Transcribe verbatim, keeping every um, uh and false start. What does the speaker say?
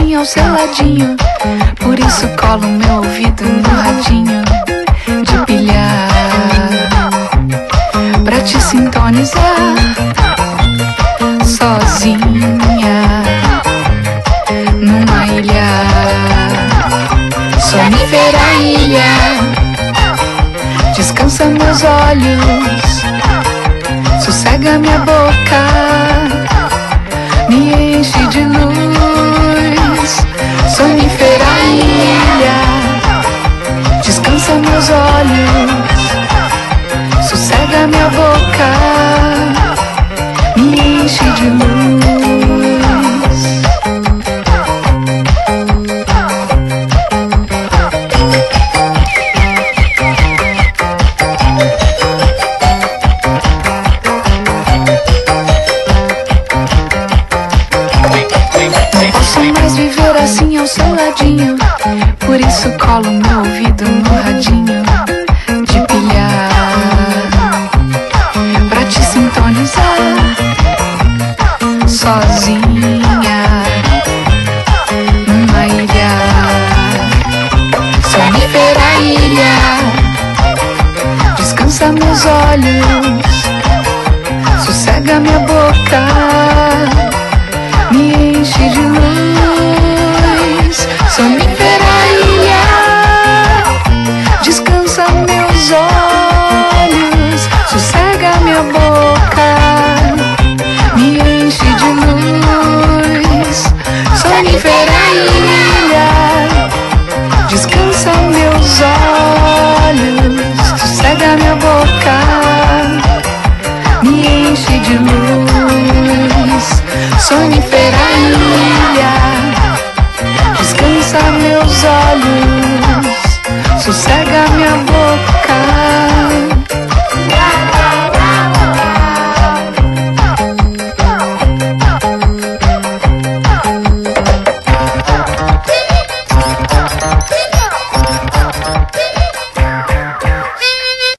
assim ao seu ladinho. Por isso colo meu ouvido no radinho de pilhar, pra te sintonizar sozinha numa ilha, sonífera ilha. Descansa meus olhos, sossega minha boca, me enche de luz. Sonífera ilha, descansa meus olhos, sossega minha boca, me enche de luz. Não posso mais viver assim ao seu ladinho, por isso colo meu ouvido no radinho de pilhar, pra te sintonizar sozinha numa ilha, sonífera ilha. Descansa meus olhos, sossega minha boca, me enche de luz. Sonífera ilha, descansa meus olhos, sossega minha boca, me enche de luz. Sonífera ilha, descansa meus olhos, sossega minha boca, me enche de luz. Sonífera ilha, descansa meus olhos, sossega minha